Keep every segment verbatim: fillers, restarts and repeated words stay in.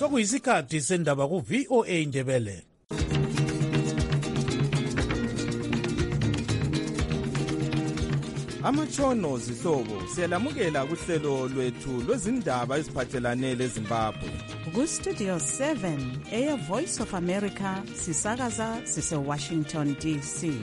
sokuyisikhathi sendaba ku-V O A Ndebele. Amatshono zihlobo siyalamukela kuhlelo lwethu lwezindaba eziphathelane leZimbabwe. Ku-Studio seven, Air Voice of America, sisakaza sise-Washington D C.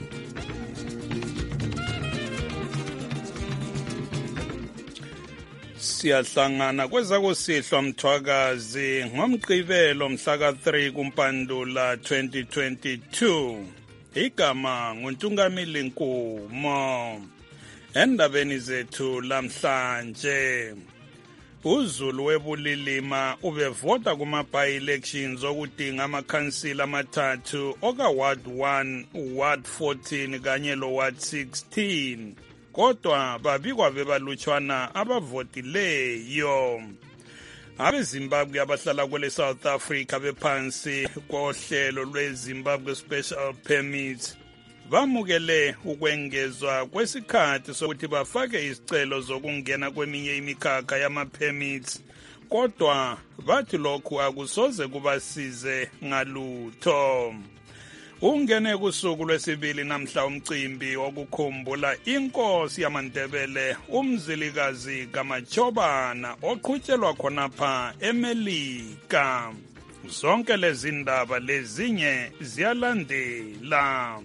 Siyahlangana kwezakusihlwa mthwakazi ngomgqibelo mhla ka three kuMpandula twenty twenty-two. Igama nguNtungamili Nkumo. Endabeni zethu lamhlanje, uZulu webulilima ubevota kuma-by-elections okudinga amakhansila amathathu oka Ward one, Ward fourteen kanye lo Ward sixteen. Kodwa babikwa bebalutshwana abavotileyo. AbeZimbabwe abahlala kwele South Africa bephansi kohlelo lweZimbabwe Special Permit bamukele ukwengezwa kwesikhathi sokuthi bafake izicelo zokungena kweminye imikhakha yama-permits, kodwa bathi lokhu akusoze kubasize ngalutho. Ungene kusuku lwesibili namhla umcimbi wokukhumbula inkosi yamaNdebele uMzilikazi kaMachobana oqhutyelwa khonapha eMelika. Zonke lezi ndaba lezinye ziyalandela.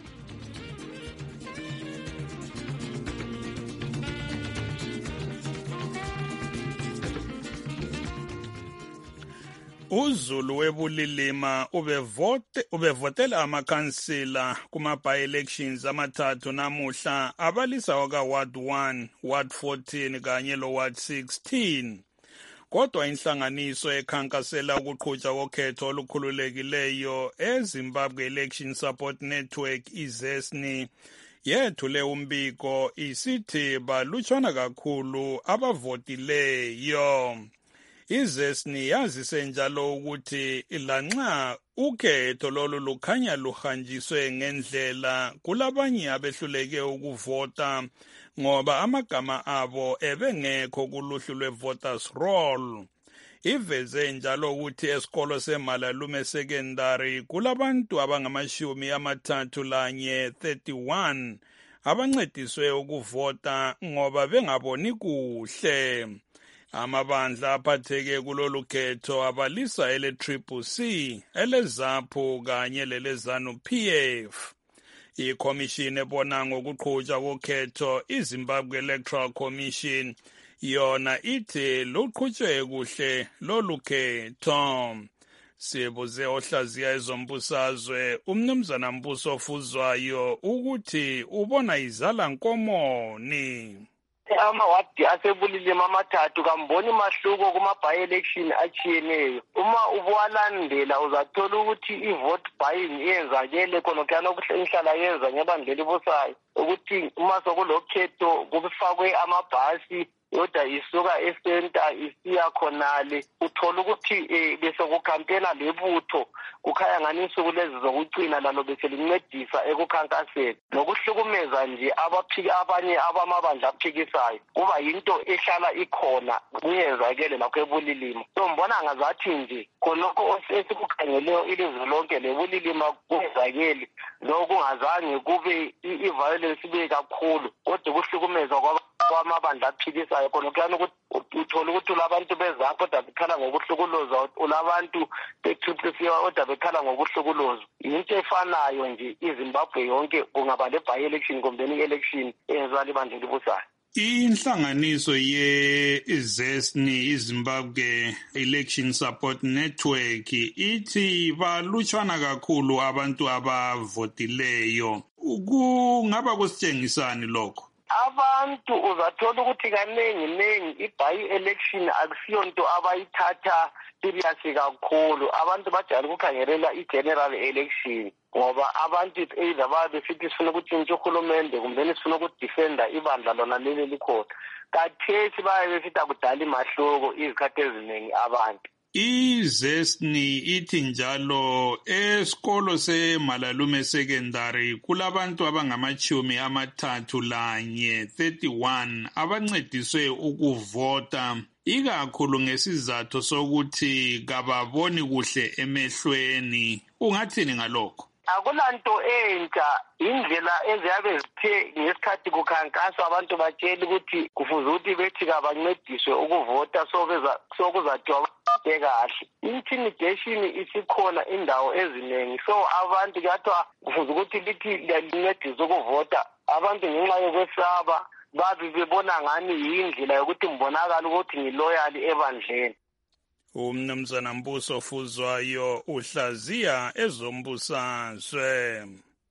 uZulu webulilima ubevote ubevotela amakhansila kuma-by-elections amathathu namuhla abalisa waka Ward one, Ward fourteen kanye lo Ward sixteen. Kodwa inhlanganiso ekhankasela ukuqhutshwa kokhetho olukhululekileyo eZimbabwe Election Support Network izesni yethule umbiko isithi balutshwana kakhulu abavotileyo. izesni yazise njalo ukuthi lanxa ukhetho lolu lukhanya luhanjiswe ngendlela, kulabanye abehluleke ukuvota ngoba amagama abo ebengekho kuluhlu lwe-voters roll. Iveze njalo ukuthi esikolo seMalalume Secondary kulabantu abangamashumi amathathu lanye thirty-one abancediswe ukuvota ngoba bengaboni kuhle. Amabandla aphatheke kulolu khetho abalisa ele-Triple C, ele-ZAPU kanye lele-ZANU-P F. Ikhomishini ebona ngokuqhutshwa kokhetho, iZimbabwe Electoral Commission, yona ithi luqhutshwe kuhle lolu khetho. Sibuze ohlaziya ezombusazwe umnumzana Mbuso Fuzwayo ukuthi ubona izala nkomoni. Amawadi asebulilima amathathu kamboni mahluko kuma-by-election achiyeneyo. Uma ubuwalandela uzathola ukuthi i-vote buying iyenzakele khonokuyana okuhlala yenza ngebandla elibusayo ukuthi uma sokulokhetho kufakwe amabhasi yodwa isuka esenta isiya khonale, uthola ukuthi bese kukhampena lebutho kukhaya ngani insuku lezi zokucina lalo bese lincedisa ekukhankaseni nokuhlukumeza nje abaphiki abanye abamabandla aphikisayo kuba yinto ehlala ikhona kuyenzakele lakho ebulilima. So mbona ngazathi nje khonokho esikukhangeleyo ilizwe lonke lebulilima kuyenzakele lokungazange kube i-violence ibe kakhulu kodwa kuhlukumezwa kwaba kwamabandla aphikisayo khona kuyana ukuthi uthola ukuthi ulabantu bezapho kodwa bekhala ngokuhlukuluzwa, ulabantu beThupisiya kodwa bekhala ngokuhlukuluzwa. Into efanayo nje iZimbabwe yonke kungaba le-by-election kumbe i-election eyenziwa libandla elibusayo. Inhlanganiso ye-izesni iZimbabwe Election Support Network ithi balutshwana kakhulu abantu abavotileyo. Kungaba kusitshengisani lokho? Abantu uzathola ukuthi kaningi ningi i-by-election akusiyonto abayithatha seriously kakhulu. Abantu bajayele ukukhangelela i-general election ngoba abantu either babe besithi sifuna ukutshintsha uhulumende kumbe sifuna ukudefenda ibandla lona leli likhona. Kathesi baye besithi akudala imahluko izikhathi eziningi abantu. izesni ithi njalo esikolo seMalalume Secondary kulabantu abangamachumi amathathu lanye thirty-one abancediswe ukuvota. ikakhulu ngesizathu sokuthi kababoni kuhle emehlweni. Ungathini ngalokho? Akulanto entsha, indlela eziyabe zithe ngesikhathi kukhankaswa abantu batshela ukuthi kufuze ukuthi bethi kabancediswe ukuvota sokeza sokuzathiwa kahle. Intimidation isikhona indawo eziningi, so abantu kuyathiwa kufuze ukuthi lithi liyancedisa ukuvota. Abantu ngenxa yokwesaba babi bebona ngani yindlela yokuthi mbonakala ukuthi ngiloyali ebandleni. Umnumzana Mbuso Fuzwayo uhlaziya ezombusazwe.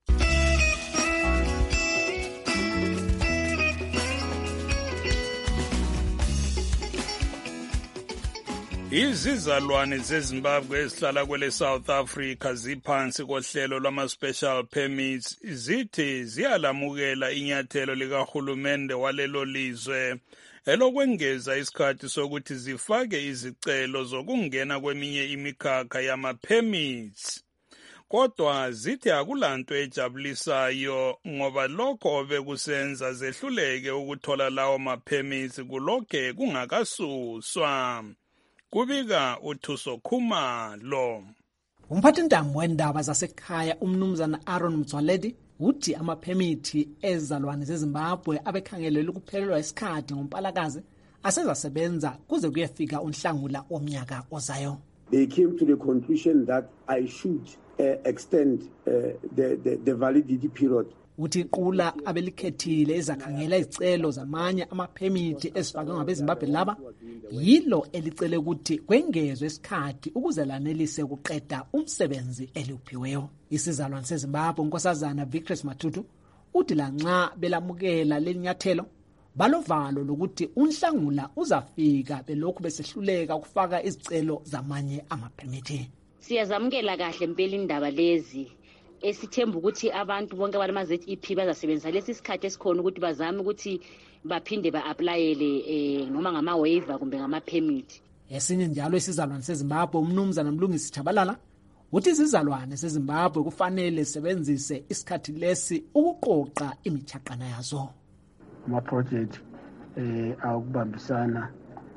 Izizalwane zeZimbabwe ezihlala kwele South Africa ziphansi kohlelo lwama-special permits zithi ziyalamukela inyathelo likahulumende walelo lizwe elokwengeza isikhathi sokuthi zifake izicelo zokungena kweminye imikhakha yama-permits. Kodwa zithi akulanto ejabulisayo ngoba lokho bekusenza zehluleke ukuthola lawo ma-permits kulokhe kungakasuswa. Kubika uThuso Khumalo. Umphathintambo wendaba zasekhaya umnumzana Aaron Mtswaledi uthi amaphemithi ezalwane zeZimbabwe abekhangelelwe ukuphelelwa isikhathi ngompalakazi asezasebenza kuze kuyefika unhlangula womnyaka ozayo. They came to the conclusion that I should uh, extend uh, the, the, the validity period. Uthi iqula abelikhethile ezakhangela izicelo zamanye amaphemithi ezifakwe ngabeZimbabwe laba yilo elicele ukuthi kwengezwe isikhathi ukuze lanelise ukuqeda umsebenzi eliuphiweyo. Isizalwane seZimbabwe unkosazana Victory Matutu uthi lanxa belamukela lelinyathelo balovalo lokuthi unhlangula uzafika belokhu besehluleka ukufaka izicelo zamanye amaphemithi. Siyazamukela kahle impela indaba lezi esithemba ukuthi abantu bonke balama-Z E P bazasebenzisa lesi sikhathi esikhona ukuthi bazame ukuthi baphinde ba-aplayele eh, noma ngama-waiver kumbe ngama-permit. Esinye njalo isizalwane seZimbabwe umnumzana Mlungisi Chabalala uthi izizalwane seZimbabwe kufanele sebenzise isikhathi lesi ukuqoqa imichaqana yazo. Ama-project eh akubambisana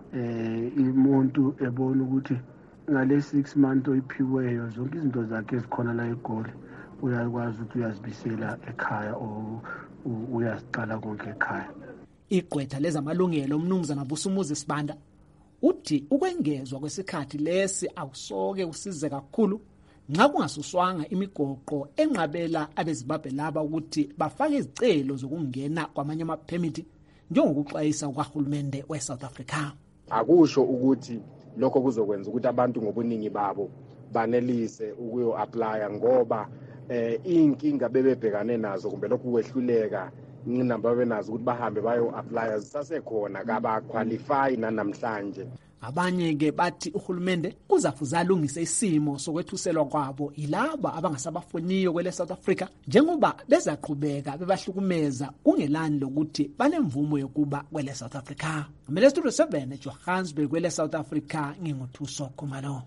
eh umuntu ebona ukuthi ngale six months oyiphiweyo zonke izinto zakhe ezikhona la eGoli uyakwazi ukuthi uyazibisela ekhaya o uyasiqala konke ekhaya. Igqwetha lezamalungelo umnumzana Busumuzi Sibanda uthi ukwengezwa kwesikhathi lesi awusoke usize kakhulu nxa kungasuswanga imigoqo enqabela abeZimbabwe laba ukuthi bafake izicelo zokungena kwamanye amaphemithi njengokuxwayisa kuhulumende weSouth Africa. Akusho ukuthi lokho kuzokwenza ukuthi abantu ngobuningi babo banelise ukuyo applya ngoba eh inkinga bebebhekane nazo kumbe lokhu kwehluleka nginamba benazo ukuthi bahambe bayo applya zisasekhona kaba qualify nanamhlanje. Abanye ke bathi uhulumende kuzafuza alungise isimo sokwethuselwa kwabo ilaba abangasabafuniyo kwele South Africa njengoba bezaqhubeka bebahlukumeza kungelani lokuthi banemvumo yokuba kwele South Africa. Ngimele Studio seven eJohannesburg kwele South Africa nginguthuso Khumalo.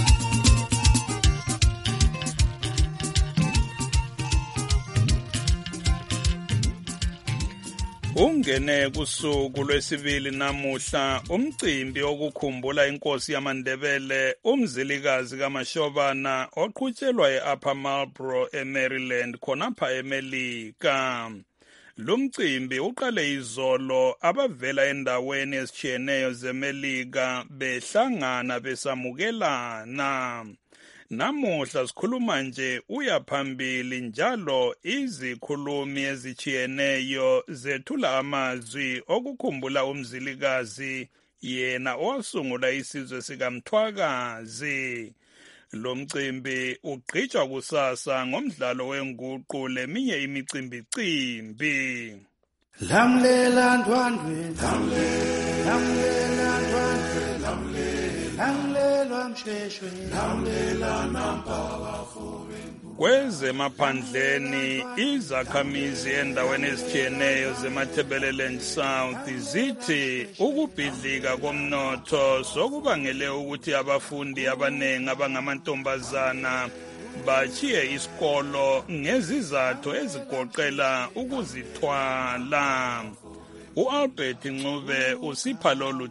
Ungene kusuku lwesibili namuhla umcimbi okukhumbula inkosi yamaNdebele umzilikazi kaMashobana oqhutshelwa eUpper Marlborough eMaryland khonapha eMelika. Lumcimbi uqale izolo abavela endaweni ezitshiyeneyo zeMelika behlangana besamukelana. Namuhla sikhuluma nje uyaphambili njalo izikhulumi ezitshiyeneyo zethula amazwi okukhumbula umzilikazi yena owasungula isizwe sikaMthwakazi. Lo mcimbi ugqitshwa kusasa ngomdlalo wenguqu leminye imicimbi-cimbi. Lamlela ndwandwe, lamlela ndwandwe, lamlela msheshwe, lamlela nampakafuwe. Kwezemaphandleni izakhamizi endaweni ezitshiyeneyo zeMatabeleland South zithi ukubhidlika komnotho sokubangele ukuthi abafundi abanengi abangamantombazana bachiye isikolo ngezizathu ezigoqela ukuzithwala. u-Albert Ncube usipha lolu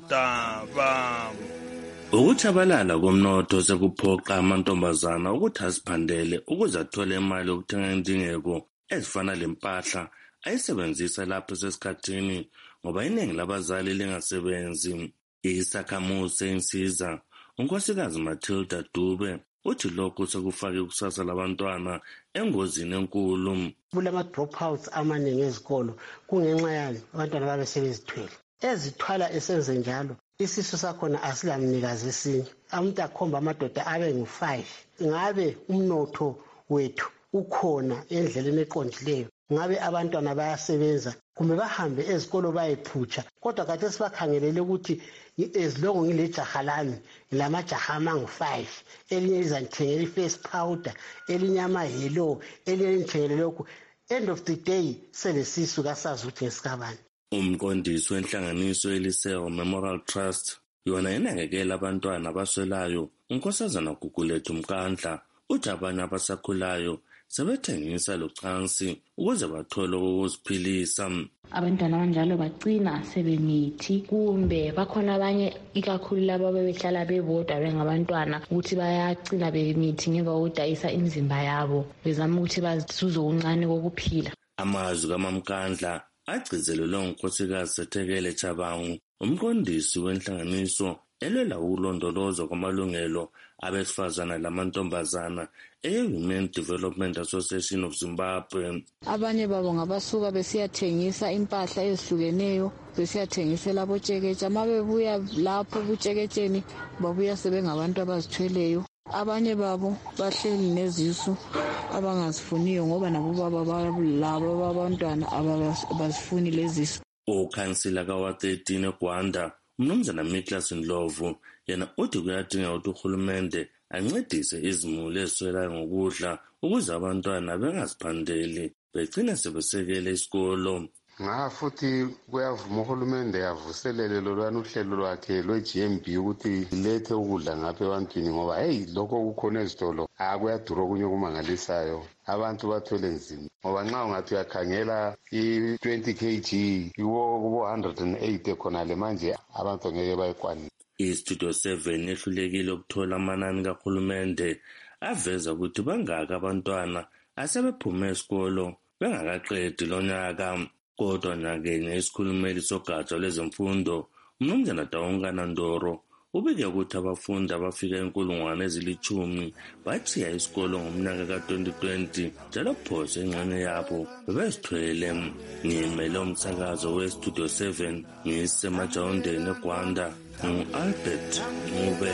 daba. Ukutshabalala komnotho sekuphoqa amantombazana ukuthi aziphandele ukuze athole imali yokuthenga indingeko ezifana lempahla ayisebenzisa lapho sesikhathini ngoba iningi labazali lingasebenzi. Isakhamuzi sensiza unkosikazi Matilda Dube uthi lokhu sekufake ikusasa labantwana engozini enkulu. Kulama dropouts amaningi ezikolo kungenxa yani abantwana babe sebezithwele. Ezithwala esenze njalo isisu sakhona asilamnikazi esinye. Umuntu akhomba amadoda abe ngu five. Ngabe umnotho wethu ukhona endleleni eqondileyo. Ngabe abantwana bayasebenza kumbe bahambe ezikolo bayephutsha. Kodwa kade sibakhangelele ukuthi ezilongo ngile jaha lami lamajaha amangu five. Elinye izanithengela i-face powder, elinye ama-hello, elinye lithengele lokhu. End of the day selesisu kasazi ukuthi ngesikabani. Umqondisi wenhlanganiso Eliseo Memorial Trust yona inakekela abantwana abaswelayo unkosazana Gugulethu Mkandla uthi abanye abasakhulayo sebethengisa locansi ukuze bathole ukuziphilisa. Abantwana abanjalo bagcina sebemithi kumbe bakhona abanye ikakhulu labo bebehlala bebodwa bengabantwana ukuthi bayagcina bemithi ngemva kokudayisa imizimba yabo bezama ukuthi bazuze okuncane kokuphila. Amazwi kaMamkandla agcizelelwe ngunkosikazi Sethekele Chabangu umqondisi wenhlanganiso elwela ukulondolozwa kwamalungelo abesifazana lamantombazana e-Women Development Association of Zimbabwe. Abanye babo ngabasuka besiyathengisa impahla ezihlukeneyo besiyathengisela abotsheketshe mabebuya lapho butsheketsheni babuya sebengabantu abazithweleyo. Abanye babo bahleli nezisu abangazifuniyo ngoba nabo baba balabo babantwana abazifuni lezisu. Ukhansila kawa thirteen eGwanda Mnumzana Miklas Ndlovu yena uthi kuyadinga ukuthi uhulumende ancedise izimuli eziswelayo ngokudla ukuze abantwana bengaziphandeli begcina sebesekele isikolo. Nga futhi kuyavuma uhulumende yavuselele lolwana uhlelo lwakhe lwe-G M B ukuthi lethe ukudla ngapha ebantwini ngoba hey lokho kukhona ezitolo akuyadura okunye okumangalisayo abantu bathwele nzima ngoba nxa ungathi uyakhangela i-twenty kilograms iwo kubo one hundred eight khonale manje abantu ngeke bayikwanise. I-Studio seven ehlulekile ukuthola amanani kahulumende aveza ukuthi bangaka abantwana asebephume esikolo bengakaqedi lonyaka. Kodwa nakenye isikhulumeli sogatsha lwezemfundo uMnumzana Daungana Ndoro ubike ukuthi abafundi abafika inkulungwane ezilithumi bachiya isikolo ngomnyaka ka twenty twenty njalo phose ingxenye yabo bebezithwele. Ngimele umsakazo we-Studio seven ngisemajawundeni eGwanda ngu-Albert Ncube.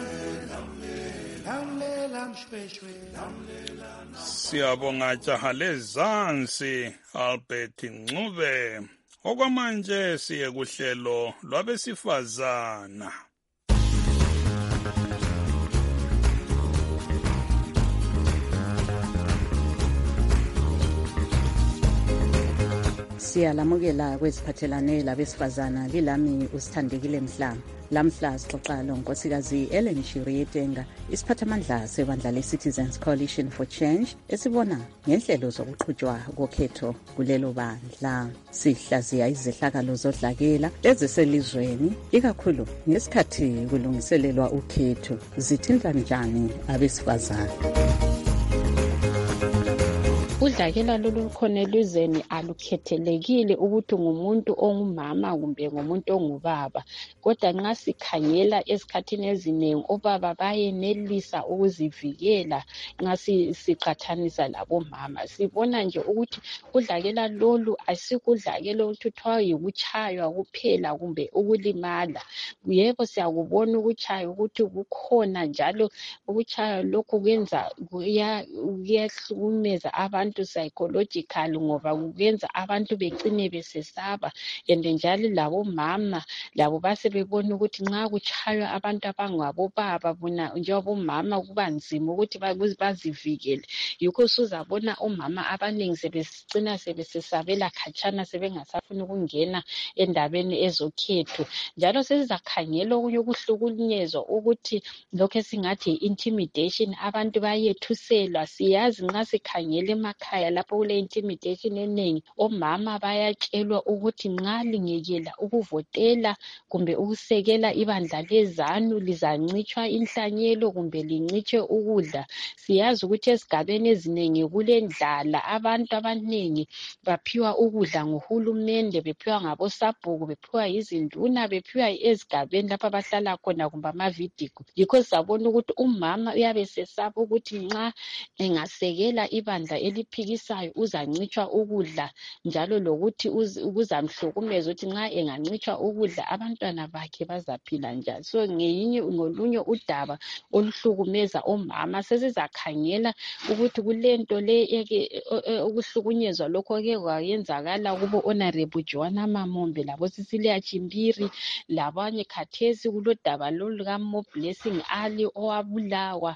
Siyabonga jaha lezansi Albert Ncube. Okwamanje siye kuhlelo lwabesifazana. Siyalamukela kweziphathelane labesifazana lilami usithandekile Mhlanga. Lamhla sixoxa lonkosikazi Ellen Shirietenga isiphathamandla sebandla le-Citizens Coalition for Change esibona ngenhlelo zokuqhutshwa kokhetho kulelo bandla. Sihlaziya izehlakalo zodlakela eziselizweni ikakhulu ngesikhathi kulungiselelwa ukhetho zithinta njani abesifazana. Udlakela lolu khona elizweni alukhethelekile ukuthi ngumuntu ongumama kumbe ngumuntu ongubaba, kodwa nxa sikhangela esikhathini ezinengi obaba bayenelisa ukuzivikela nxa siqathanisa labomama. Sibona nje ukuthi udlakela lolu asikudlakela ukuthi kuthiwa yikuchaywa kuphela kumbe ukulimala. Yebo siyakubona ukuchaywa ukuthi kukhona njalo ukuchaywa lokhu kwenza kuyahlukumeza abantu psychological ngoba kuyenza abantu begcine besesaba, and njalo labomama labo base bebona ukuthi nxa kuchaywa abantu abangabobaba bona njengabomama kuba nzima ukuthi bazivikele. Yikho usuzabona omama abaningi sebesicina sebesesabela khatshana sebengasafuni ukungena endabeni ezokhetho. Njalo sesizakhangela okunye ukuhlukunyezwa ukuthi lokho esingathi intimidation, abantu bayethuselwa. Siyazi nxa sikhangela emakhaya lapho kule intimidation eningi omama bayatshelwa ukuthi nxa lingekela ukuvotela kumbe ukusekela ibandla lezanu lizancitshwa inhlanyelo kumbe lincitshwe ukudla. Siyazi ukuthi esigabeni ezinengi kulendlala, abantu abaningi baphiwa ukudla nguhulumende, bephiwa ngabosabhuku, bephiwa yizinduna, bephiwa ezigabeni lapha abahlala khona kumbe amavidigo. Yikho sabona ukuthi umama uyabe sesaba ukuthi nxa engasekela ibandla eliphikisayo uzancitshwa ukudla, njalo lokuthi kuzamhlukumeza ukuthi nxa engancitshwa ukudla abantwana bakhe bazaphila njani. So ngeyinye ngolunye udaba oluhlukumeza omama. Sesizakhangela ukuthi kulento le ukuhlukunyezwa lokho ke kwayenzakala kubo Honorable Joanna Mamombe labo Cecilia Chimbiri labanye khathesi kulodaba lolu ka Mo Blessing Ali owabulawa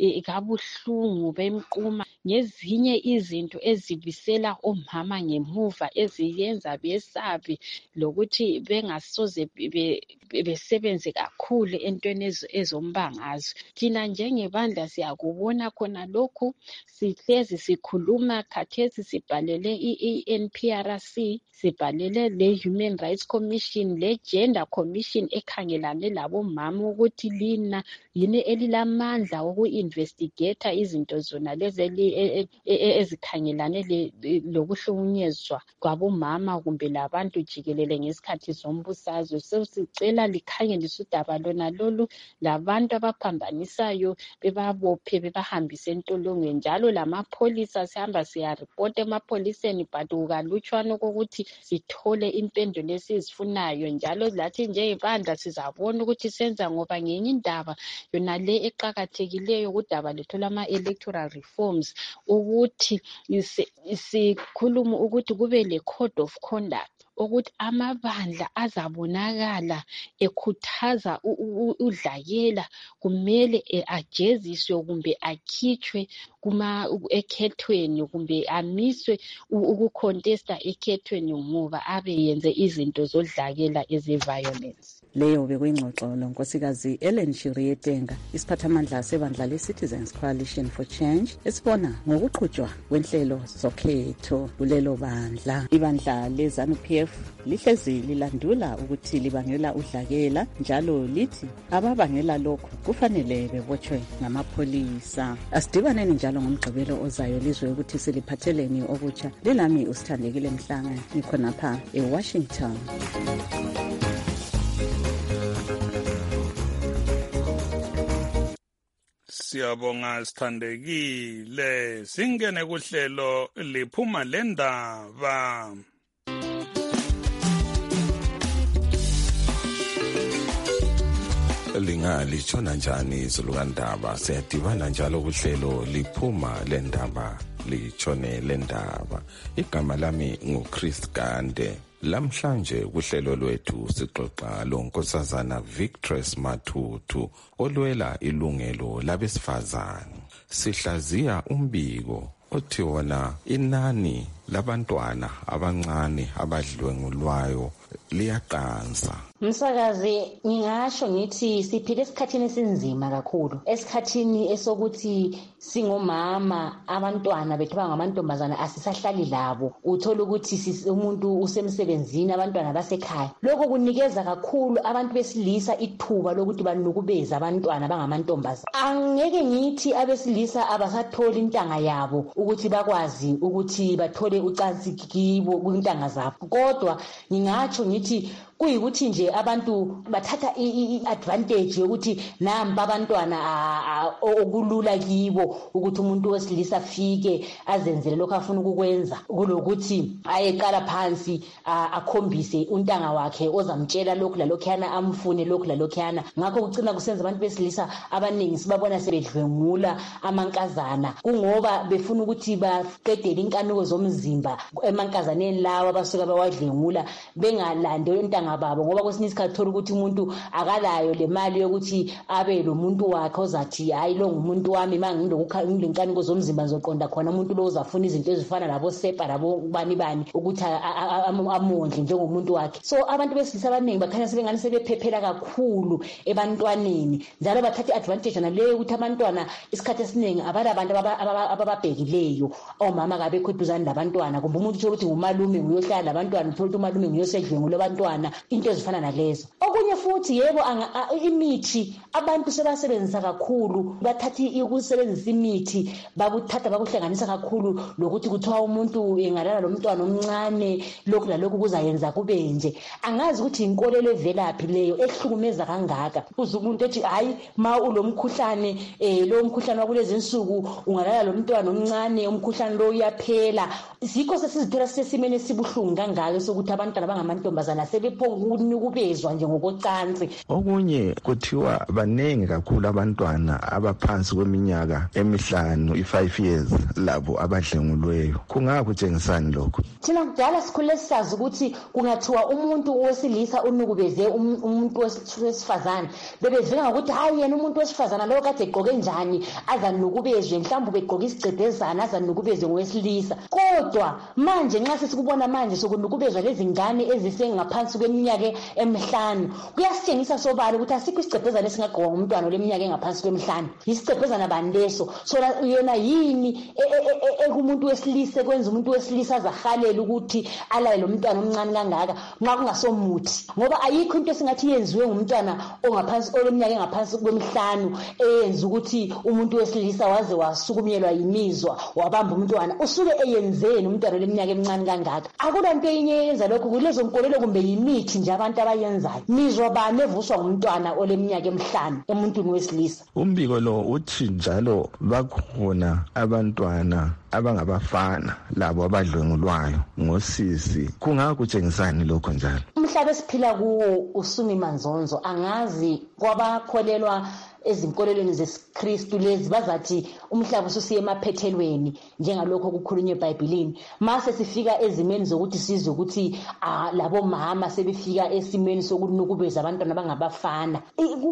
kabuhlungu bemquma ngezinye izinto ezibisela omama ngemuva eziyenza besabe lokuthi bengasoze besebenze kakhulu entweni ezombangazo. Thina njengebandla siyakubona khona lokhu, sihlezi sikhuluma khathesi, sibhalele i-A N P R C, sibhalele le Human Rights Commission, le Gender Commission ekhangelane labomama ukuthi lina yini elilamandla oku-investigate izinto zona lezi ezikhangelane lokuhlukunyezwa kwabomama kumbe labantu jikelele ngesikhathi zombusazwe. Sesicela likhangelise udaba lona lolu labantu abaphambanisayo bebabophe bebahambise entolongweni, njalo lamapholisa sihamba siyaripota emapholiseni but kukalutshwana kokuthi sithole impendulo esizifunayo. Njalo lathi njengebandla sizabona ukuthi senza ngoba ngenye indaba yona le eqakathekileyo kudaba lethu lama-electoral reforms ukuthi sikhuluma ukuthi kube le code of conduct ukuthi amabandla azabonakala ekhuthaza udlakela kumele ajeziswe kumbe akhitshwe kuma ekhethweni kumbe amiswe ukucontesta ekhethweni ngoba abe yenze izinto zodlakela eze-violence. Leyo bekuyingxoxo nonkosikazi Ellen Shirietenga, isiphathamandla sebandla le-Citizens Coalition for Change, esibona ngokuqhutshwa kwenhlelo zokhetho kulelo bandla. Ibandla le-ZANU P F lihlezi lilandula ukuthi libangela udlakela, njalo lithi ababangela lokho kufanele bebotshwe ngamapholisa. Asidibaneni njalo ngomgqibelo ozayo lizwe ukuthi siliphatheleni okutsha. Lelami uSithandekile Mhlanga, ngikhonapha eWashington. Siyabonga Sithandekile. Singene kuhlelo liphuma lendaba. Lingalishona njani izulukandaba? Siyadibana njalo kuhlelo liphuma lendaba litshone lendaba. Igama lami nguChris Gande. Lamhlanje kuhlelo lwethu sixoxa lonkosazana Victress Matutu olwela ilungelo labesifazane. Sihlaziya umbiko othi wona inani labantwana abancane abadlwengulwayo liyaqansa. Msakazi, ngingasho ngithi siphile esikhathini esinzima kakhulu, esikhathini esokuthi singomama abantwana bethu bangamantombazana asisahlali labo. Uthola ukuthi umuntu usemsebenzini, abantwana basekhaya. Lokho kunikeza kakhulu abantu besilisa ithuba lokuthi banukubeza abantwana bangamantombazana. Angeke ngithi abesilisa abasatholi intanga yabo ukuthi bakwazi ukuthi bathole ucansi kibo kwintanga zabo. Kodwa ngingatsho ngithi kuyikuthi nje abantu bathatha i-advantage yokuthi namba abantwana okulula kibo ukuthi umuntu wesilisa afike azenzele lokho afuna ukukwenza, kulokuthi ayeqala phansi akhombise untanga wakhe ozamtshela lokhu lalokhuyana amfune lokhu lalokhuyana. Ngakho kucina kusenza abantu besilisa abaningi sibabona sebedlwengula amankazana kungoba befuna ukuthi baqedele inkanuko zomzimba emankazaneni lawa abasuka bawadlwengula bengalandeli intanga abafana babo, ngoba kwesinye isikhathi thola ukuthi umuntu akalayo le mali yokuthi abe lo muntu wakhe ozathi hayi lo ngumuntu wami mangilokukha ngilenkaniko zomzimba ngizoqonda khona umuntu lo uzafuna izinto ezifana labo sepa labo bani bani ukuthi amondle njengomuntu wakhe. So abantu besilisa abaningi bakhanya sebengani sebephephela kakhulu ebantwaneni njalo bathatha advantage naleyo ukuthi abantwana isikhathi esiningi abala abantu abababhekileyo omama kabekho eduzane labantwana, kumbe umuntu uthola ukuthi ngumalume nguyohlala labantwana, uthola ukuthi umalume nguyosedlwengu labantwana, into ezifana nalezo. Okunye futhi yebo imithi abantu sebasebenzisa kakhulu, bathatha ukusebenzisa imithi bakuthatha bakuhlanganisa kakhulu lokuthi kuthiwa umuntu engalala lomntwana omncane lokhu lalokhu kuzayenza kube nje. Angazi ukuthi inkolelo evelaphi leyo ehlukumeza kangaka. Uze umuntu ethi hayi ma ulomkhuhlane eh lo mkhuhlane wakulezi insuku ungalala lomntwana omncane umkhuhlane lo uyaphela. Zikho sesizithola sesimene sibuhlungu kangaka sokuthi abantwana bangamantombazana sebephongunikubezwa nje ngokocansi. Okunye kuthiwa baningi kakhulu abantwana abaphansi kweminyaka emihlanu i-five years labo abadlengulweyo. Kungakutshengisani lokho? Thina kudala sikhule sisazi ukuthi kungathiwa umuntu wesilisa unukubeze umuntu wesifazane bebevika ngokuthi hayi yena umuntu wesifazana lo kade egqoke njani azanukubezwe, mhlawumbe begqoka isigcedezana azanukubezwe ngowesilisa. Kodwa manje nxa sesikubona manje sokunukubezwa lezi ngane ezisengaphansi kweminyaka emihlanu kuyasitshengisa sobala ukuthi asikho isigcedezana esingagqokwa ngumntwana oleminyaka engaphansi kwemihlanu. Isigcedezana bani leso? So yena yini ekumuntu wesilisa kwenza umuntu wesilisa azahalela ukuthi alaye lo mntwana omncane kangaka nxa kungasomuthi, ngoba ayikho into esingathi yenziwe ngumntwana ongaphansi oleminyaka engaphansi kwemihlanu eyenza ukuthi umuntu wesilisa waze wasukumyelwa yimizwa wabamba umntwana. Usuke eyenzeni umntwana oleminyaka emincane kangaka? Akula nto enye yenza lokho, kulezo nkolelo kumbe yimithi nje abantu abayenzayo. Mizwa bani evuswa ngumntwana oleminyaka emihlanu emuntwini wesilisa? Umbiko lo uthi njalo bakhona abantwana abangabafana labo abadlwengulwayo ngosisi. Kungakutshengisani lokho njalo? Umhlaba esiphila kuwo usumi manzonzo, angazi kwabakholelwa ezinkolelweni zesiKristu lezi bazathi umhlaba ususiye emaphethelweni njengalokho kukhulunywe eBhayibhelini. Mase sifika ezimeni zokuthi sizwe ukuthi labo mama sebefika esimeni sokunukubeza abantwana bangabafana.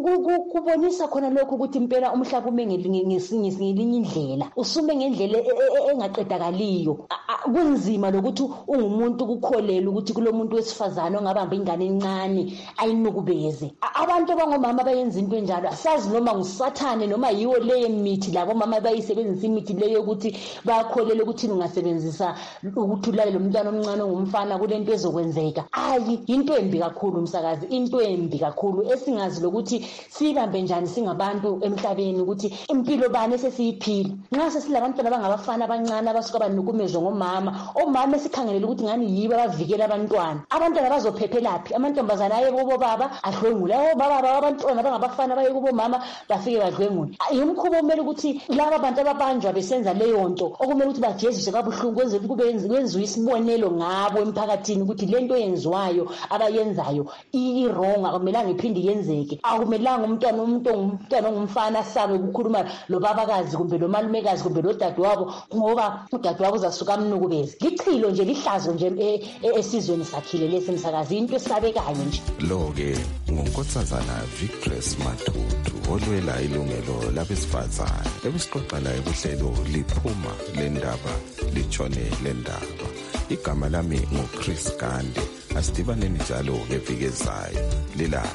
Kubonisa khona lokho ukuthi impela umhlaba ume ngesinye ngelinye indlela, usume ngendlela engaqedakaliyo. Kunzima lokuthi ungumuntu kukholela ukuthi kulomuntu wesifazane ongabamba ingane encane ayinukubeze. Abantu abangomama bayenza into enjalo, asazi noma ngusathane noma yiwo leyo mithi labo mama bayisebenzisa imithi leyo ukuthi bakholele ukuthi ungasebenzisa ukuthi ulale lo mntwana omncane ongumfana kulento ezokwenzeka. Ayi, into embi kakhulu umsakazi, into embi kakhulu esingazi lokuthi sibambe njani singabantu emhlabeni ukuthi impilo bani sesiyiphila. Nxa sesilabantwana abangabafana abancane abasuka banukumezwe ngomama, omama esikhangelela ukuthi ngani yibo abavikela abantwana. Abantwana bazophephelaphi? Amantombazana aye kubo baba adlwengule, baba abantwana abangabafana baye kubo mama bafike badlwengule. Yimkhubo omele ukuthi laba abantu ababanjwa besenza leyo nto okumele ukuthi bajeziswe kabuhlungu kwenzela kube kwenziwe isibonelo ngabo emphakathini ukuthi lento yenziwayo abayenzayo i-wrong, akumelanga iphinde yenzeke. Akumelanga umntwana umuntu umntwana ongumfana sabe ukukhuluma lo babakazi kumbe lo malumekazi kumbe lo dadewabo ngoba udadewabo uzasuka amnukubeze. Lichilo nje lihlazo nje esizweni sakhile lesi msakazi, into esabekayo nje. Lo ke ngunkosazana Victress Matutu olwela ilungelo labesifazane ebisixoxa laye kuhlelo liphuma lendaba litshone lendaba. Igama lami nguChris Gande. Asidibaneni njalo ngeviki ezayo. Lilani.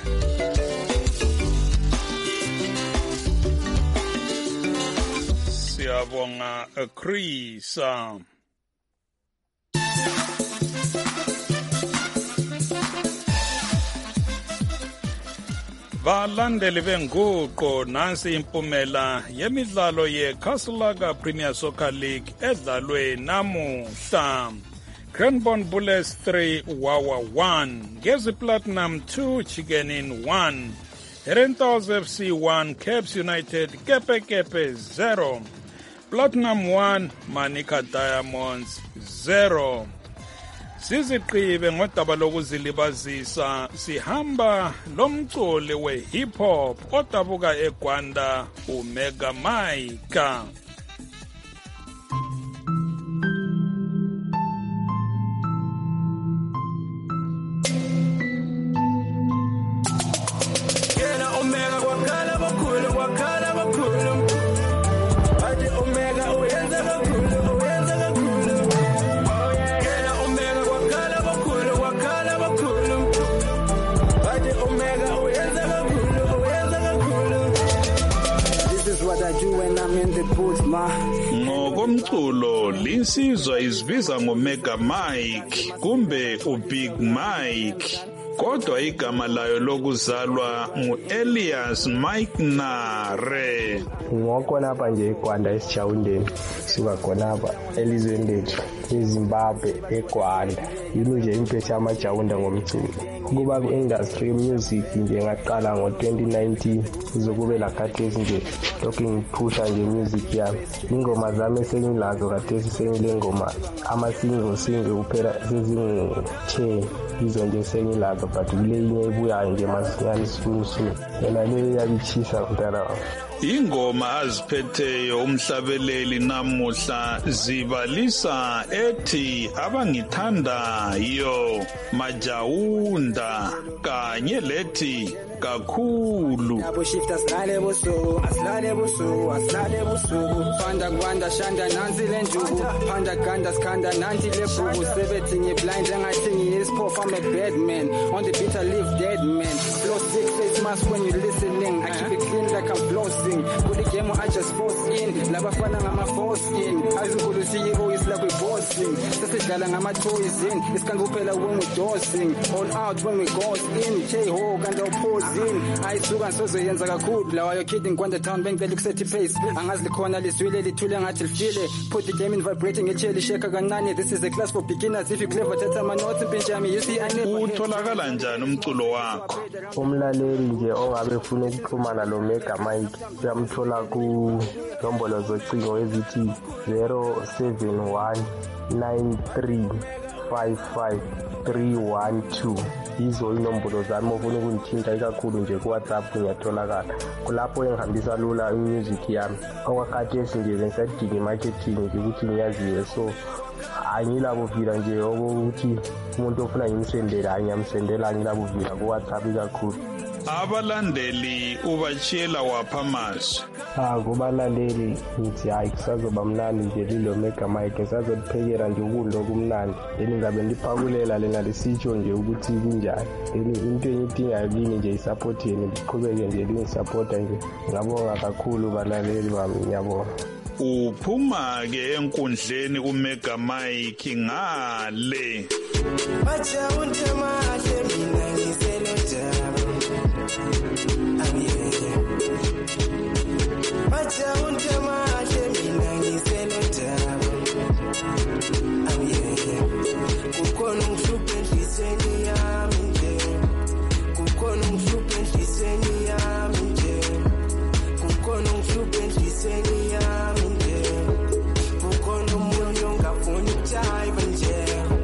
Siyabonga Chris. Balandeli benguqo, nansi impumela yemidlalo yeCastlelaga Premier Soccer League edlalwe namuhla. Cranbourne Bullets three, Wawa one, Gezi Platinum two, Chicken Inn one, Herentals F C one, Caps United Kepe Kepe zero, Platinum one, Manica Diamonds zero. Siziqibe ngodaba lokuzilibazisa, sihamba lomculi we-hip hop odabuka eGwanda uMega Mike. I do when I'm in the booth, ma. Ngokomculo linsizwa izibiza ngoMega Mike kumbe uBig Mike. Kodwa igama layo lokuzalwa ngu-Elias Mike Nare. Ngokhona apha nje eGwanda eSijawundeni suka khona apha elizweni lethu eZimbabwe eGwanda yini nje impetha amajawunda ngomculo ukuba ku-industry music nje ngaqala ngo-twenty nineteen kuzokube lakhathesi nje lokhu ngiphusha nje music yami ingoma zami esengilazo khathesi sengile ngoma ama-single single kuphela sezingu-ten izo nje sengilazo but kule inye ebuyayo nje masinyane sifunisuni yona leyo yabichisa mntana wami. Ingoma aziphetheyo umhlabeleli namuhla zibalisa ethi abangithandayo majawunda kanye lethi kakhulu. Yabo shift asilale busuku asilale busuku asilale busuku fanda kwanda shanda nansi lenjuku phanda ganda skanda nanti lebhuku sebethi ngiblind engathi ngiyisiphofu I'm a bad man on the beat I live dead man flow six face mask when you listening I keep it clean like I'm flossing with the game I just force in labafana ngama force in azinkulu C E O is like we bossing sesidlala ngama toys in isikanga kuphela when we dosing all out when we goes in J ho kanda opposing ayisuka sozoyenza kakhulu lawa yo kidding kwanda town bengicela ukusethi pace angazi likhona liswile lithule ngathi lifile put the game in vibrating echeli sheka kancane this is a class for beginners if you clever thatha ama notes impinjami you see I never utholakala njani umculo wakho umlaleli nje ongabe ufuna ukuxhumana lo Mega Mike uyamthola ku nombolo zocingo ezithi zero seven one nine three five five three one two izo inombolo zami ofuna ukungithinta ikakhulu nje ku WhatsApp ngiyatholakala kulapho engihambisa lula imusic yami okwakhathesi nje ngisadinga marketing ukuthi ngiyaziwe so angilabo vila nje ukuthi umuntu ofuna ngimsendela ngiyamsendela angilabo vila ku WhatsApp ikakhulu. Abalandeli ubachiyela wapha amazwi? Ah kubalandeli ngithi hayi kusazoba mnandi nje lilo Mega Mike ngisazophekela nje ukudla okumnandi then ngabe ndiphakulela lena lisitsho nje ukuthi kunjani then into engidingayo kini nje isupport yenu liqhubeke nje lingisupporta nje ngabonga kakhulu balaleli bami ngiyabonga. Uphuma ke enkundleni uMega Mike ngale bacha untemahle mina ngiselojaba bacha untemahle mina ngiselojaba kukhona umhluphe enhlisweni yami nje kukhona umhluphe enhlisweni yami nje kukhona umhluphe enhlisweni yami nje kukhona umuntu ongafuni ukujayiva nje.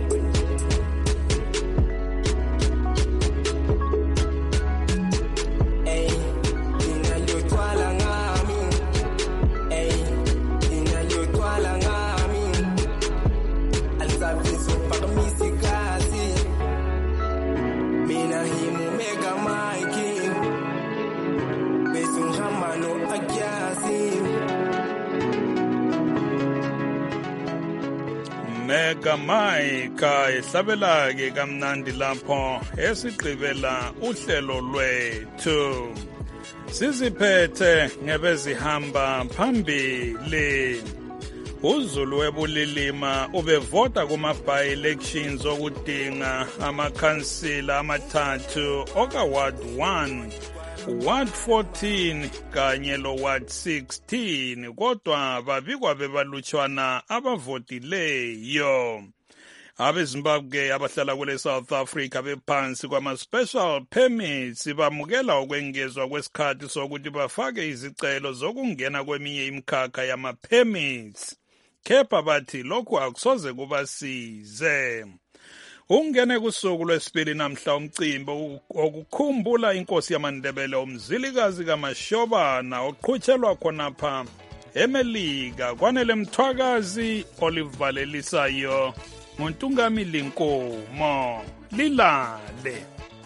Mega Mike ehlabela ke kamnandi lapho esigqibela uhlelo lwethu siziphethe ngebezihamba phambili. uZulu webulilima ubevota kuma-by-elections okudinga amakhansila amathathu oka-Ward one, Ward fourteen kanye lo-Ward sixteen, kodwa babikwa bebalutshwana abavotileyo. abezimbabwe abahlala kule South Africa bephansi kwama-special permits bamukela ukwengezwa kwesikhathi sokuthi bafake izicelo zokungena kweminye imikhakha yama-permits. Kepha bathi lokhu akusoze kubasize. Ungene kusuku lwesibili namhla umcimbi okukhumbula inkosi yamaNdebele umzilikazi kaMashobana oqhutshelwa khonapha eMelika. Kwanele Mthwakazi olivalelisayo nguNtungamili Nkomo. Lilale.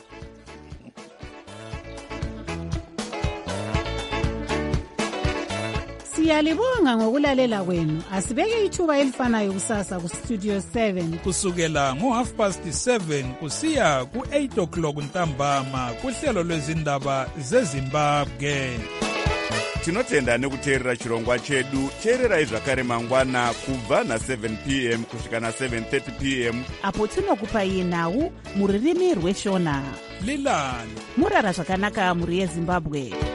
Siyalibonga ngokulalela kwenu. Asibeke ithuba elifanayo kusasa ku Studio seven kusukela ngo half past seven kusiya ku eight o'clock ntambama kuhlelo lwezindaba zeZimbabwe. tinotenda nekuteerera chirongwa chedu. teererai zvakare mangwana kubva na-seven p m kusvika na-seven thirty p m apo tinokupai nhau muririmi rweshona. lilani murara zvakanaka muri yezimbabwe.